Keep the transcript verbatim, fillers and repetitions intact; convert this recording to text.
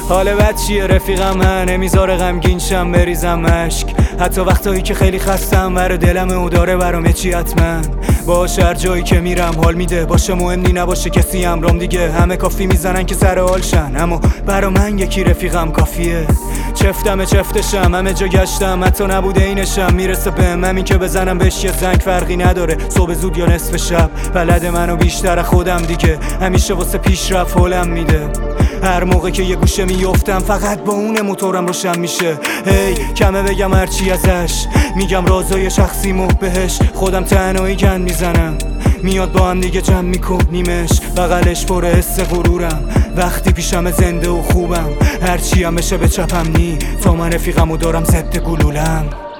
حال بد چیه رفیقم، من نمیذاره غمگین شم بریزم اشک، حتی وقتایی که خیلی خستم ور دلم او داره برام چی حتما. باش هر جایی که میرم حال میده، باشه مهمی نباشه کسی امرام دیگه، همه کافی میزنن که سر حال شن، اما برا من یکی رفیقم کافیه. چفتم چفتشم همه جا گشتم، حتی نبوده اینشم میرسه بهم، همین که بزنم بهش یه زنگ فرقی نداره، صبح زود یا نصف شب بلد منو بیشتر خودم دیگه، همیشه واسه پیشرفت حالم میده. هر موقع که یه گوشه میفتم فقط با اون موتورم روشن میشه. هی کمه بگم هرچی ازش، میگم رازای شخصیمو بهش، خودم تنهایی گند میزنم، میاد با هم دیگه جمع میکنیمش، بغلش پر حس غرورم، وقتی پیشم زنده و خوبم، هرچی هم بشه به چپم نی، تا من رفیقمو دارم ضد گلولم.